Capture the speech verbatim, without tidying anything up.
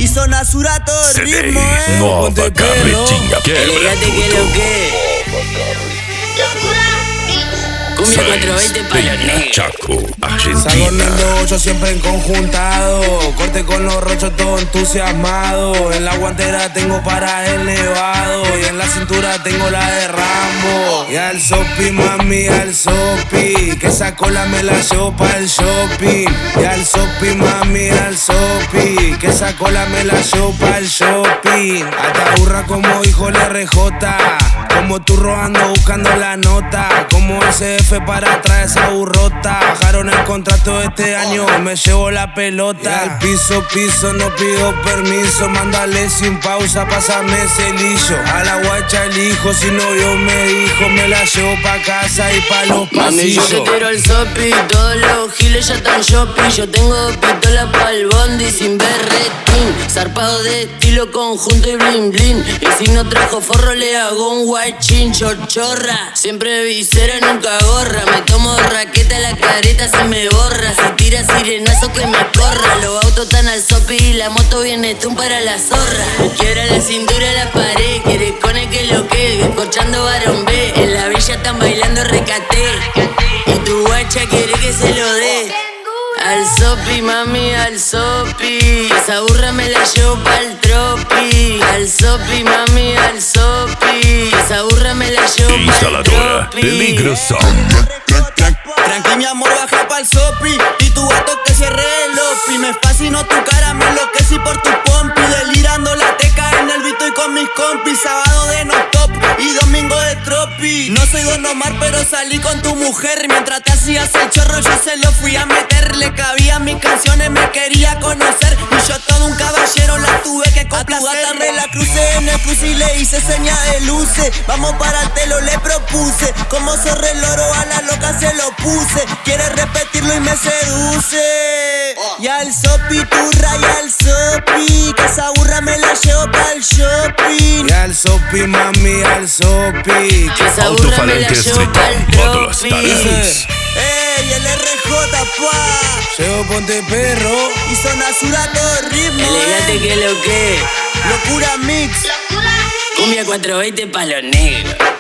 y son asura todo el ritmo, eh. Nuova carretinha quebra Elegante que tudo. lo que. Cumbia cuatro veinte pa' los negros. Chaco, Salgo Argentina. ocho siempre en conjuntado. Corte con los rochos todo entusiasmado. En la guantera tengo para el nevado. Y en la cintura tengo la de Rambo. Y al sopi, mami, al sopi, que esa cola me la llevo para el shopping. Y al sopi, mami, al sopi, que esa cola me la llevo para el shopping. Hasta burra como hijo le R J. Como tú robando buscando la nota. Como S F para atrás esa burrota. Bajaron el contrato este año, me llevo la pelota. Y al piso, piso, no pido permiso. Mándale sin pausa, pásame ese lillo. A la guacha elijo, si novio me dijo. Me la llevo pa' casa y pa' los Mami, yo te pasillos. tiro el sopi, todos los giles ya están shopping. Yo tengo dos pistolas pa'l bondi sin berretín. Zarpado de estilo, conjunto y blin blin. Y si no trajo forro le hago un guachín, chochorra. Siempre visera, nunca gorra. Me tomo raqueta, la careta se me borra. Si tira sirenazo que me corra. Los autos están al sopi y la moto viene tun para la zorra. Quiere la cintura, la pared, quiere con el que lo que. Escorchando varón B, en la villa están bailando recate. Y tu guacha quiere que se lo dé. Al sopi, mami, al sopi. Esa burra me la llevo pa'l tropi. Al sopi, mami, al sopi. Esa burra me la llevo pa'l Instaladora tropi. Peligro Sound. Tranqui mi amor, baja pa'l sopi. Y tu gato que cierre el lopi. Me fascinó tu cara, me enloquecí por tu pompi. Delirando la teca en el Vito y con mis compis. Sábado de no top y domingo de tropi. No soy Don Omar, pero salí con tu mujer. Mientras te hacías el chorro, yo se lo fui a meter. Le cabía mis canciones, me quería conocer. Y yo todo un caballero, la tuve que complacer. A tu gata me la crucé en el cruce y le hice seña de luces. Vamos para el telo, le propuse. Como zorro el oro, a la loca se lo puse. Quiere repetirlo y me seduce. Y al sopi, turra y al sopi, que esa burra me la llevo pa'l shopping. Y al sopi, mami, al sopi. Que esa burra me la Autofalante llevo Street, pa'l módulos tropi. talentos. Ey, el R J, pa. Llevo ponte perro y son asura todo el ritmo. Elegante eh. que lo que. Locura mix. Cumbia cuatro veinte pa' los negros.